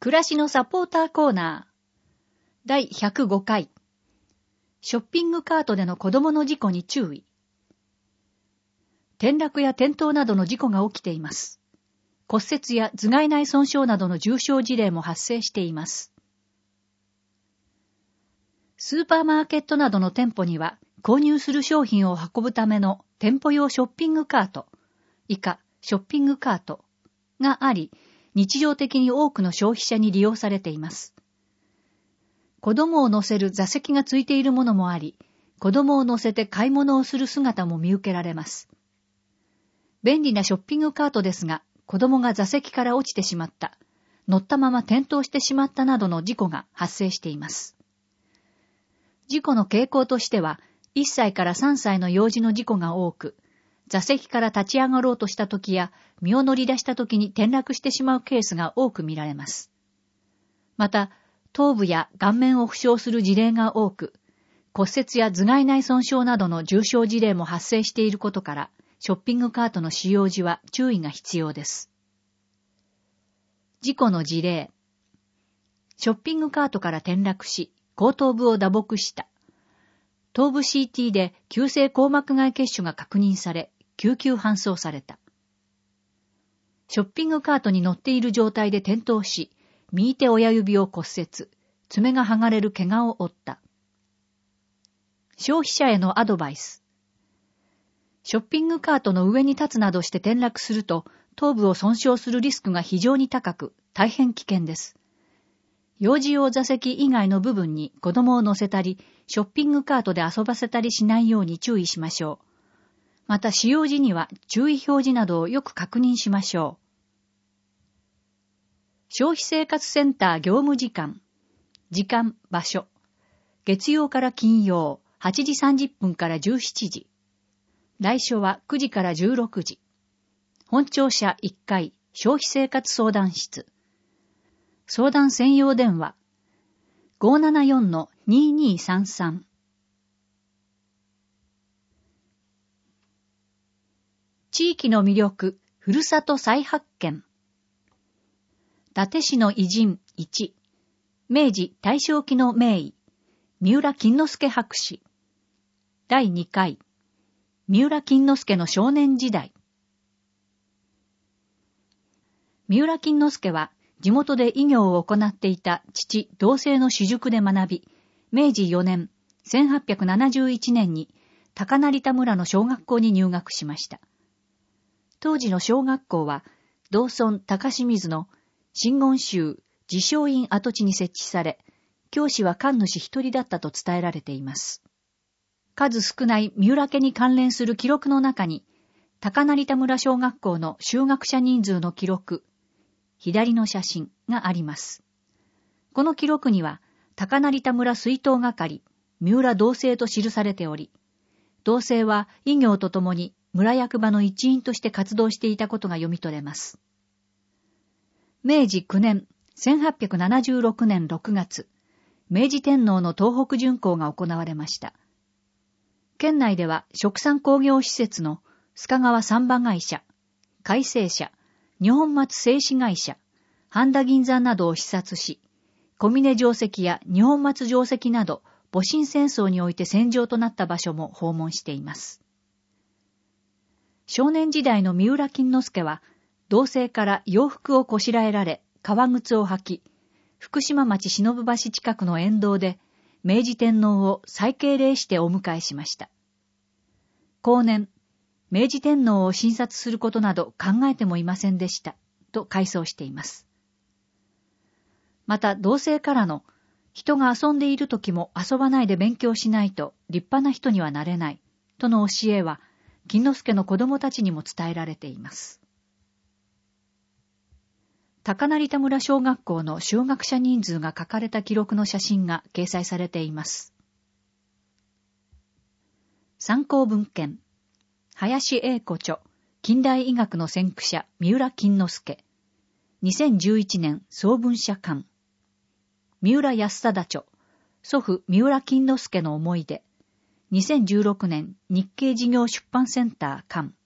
暮らしのサポーターコーナー第105回ショッピングカートでの子供の事故に注意。転落や転倒などの事故が起きています。骨折や頭蓋内損傷などの重傷事例も発生しています。スーパーマーケットなどの店舗には購入する商品を運ぶための店舗用ショッピングカート、以下ショッピングカートがあり、日常的に多くの消費者に利用されています。子供を乗せる座席がついているものもあり、子供を乗せて買い物をする姿も見受けられます。便利なショッピングカートですが、子供が座席から落ちてしまった、乗ったまま転倒してしまったなどの事故が発生しています。事故の傾向としては、1歳から3歳の幼児の事故が多く、座席から立ち上がろうとした時や身を乗り出した時に転落してしまうケースが多く見られます。また、頭部や顔面を負傷する事例が多く、骨折や頭蓋内損傷などの重傷事例も発生していることから、ショッピングカートの使用時は注意が必要です。事故の事例。ショッピングカートから転落し、後頭部を打撲した。頭部 CT で急性硬膜外血腫が確認され、救急搬送された。ショッピングカートに乗っている状態で転倒し、右手親指を骨折、爪が剥がれる怪我を負った。消費者へのアドバイス。ショッピングカートの上に立つなどして転落すると、頭部を損傷するリスクが非常に高く、大変危険です。幼児用座席以外の部分に子供を乗せたり、ショッピングカートで遊ばせたりしないように注意しましょう。また使用時には注意表示などをよく確認しましょう。消費生活センター業務時間。時間、場所。月曜から金曜、8時30分から17時。来所は9時から16時。本庁舎1階、消費生活相談室。相談専用電話。574-2233。地域の魅力、ふるさと再発見。伊達市の偉人1、明治大正期の名医、三浦金之助博士。第2回、三浦金之助の少年時代。三浦金之助は、地元で医業を行っていた父同姓の私塾で学び、明治4年、1871年に高成田村の小学校に入学しました。当時の小学校は、同村高清水の真言宗自称院跡地に設置され、教師は神主一人だったと伝えられています。数少ない三浦家に関連する記録の中に、高成田村小学校の就学者人数の記録、左の写真があります。この記録には、高成田村水筒係、三浦同姓と記されており、同姓は医業とともに村役場の一員として活動していたことが読み取れます。明治9年、1876年6月、明治天皇の東北巡行が行われました。県内では殖産工業施設の須賀川産場会社、海星社、日本松製紙会社、半田銀山などを視察し、小峰定石や日本松定石など、戊辰戦争において戦場となった場所も訪問しています。少年時代の三浦金之助は、同姓から洋服をこしらえられ、革靴を履き、福島町忍橋近くの沿道で、明治天皇を再敬礼してお迎えしました。後年、明治天皇を診察することなど考えてもいませんでした、と回想しています。また、同姓からの、人が遊んでいる時も遊ばないで勉強しないと立派な人にはなれない、との教えは、金之助の子供たちにも伝えられています。高成田村小学校の就学者人数が書かれた記録の写真が掲載されています。参考文献。林英子著、近代医学の先駆者、三浦金之助。2011年総文社刊。三浦康貞著、祖父三浦金之助の思い出。2016年日経事業出版センター刊。